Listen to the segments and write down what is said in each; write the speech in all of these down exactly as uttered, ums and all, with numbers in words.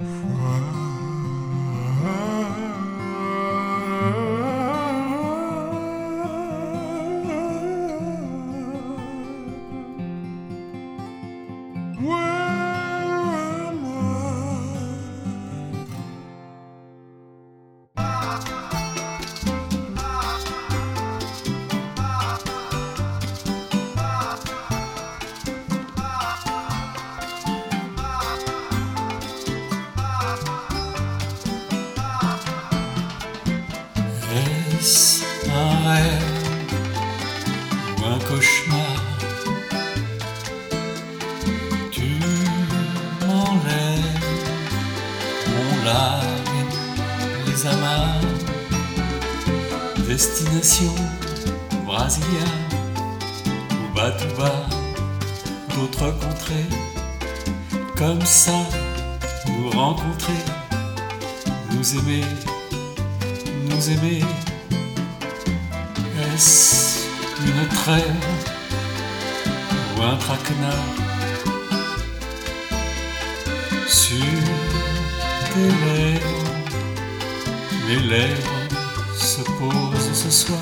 Est-ce un rêve ou un cauchemar? Tu m'enlèves, on largue les amarres. Destination Brasilia ou Batouba, d'autres contrées. Comme ça, nous rencontrer, nous aimer, nous aimer. Est-ce une trêve ou un traquenard? Sur tes lèvres, mes lèvres se posent ce soir.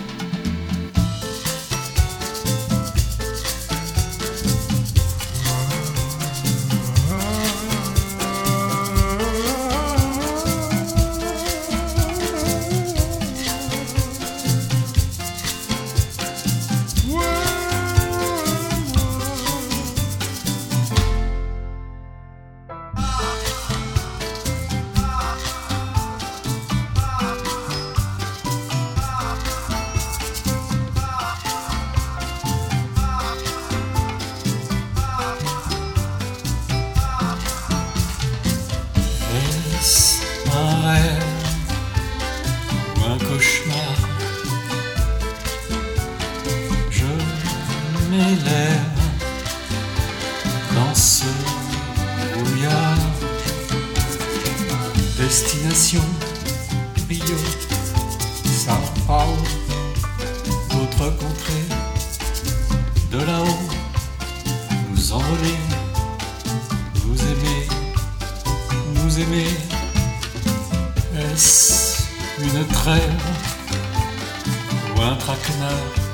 Est-ce un rêve ou un cauchemar? Je m'élève dans ce brouillard. Destination Rio, Sao Paulo, d'autres contrées. De là-haut, nous envoler, vous aimer, nous aimer. Est-ce une trêve ou un traquenard?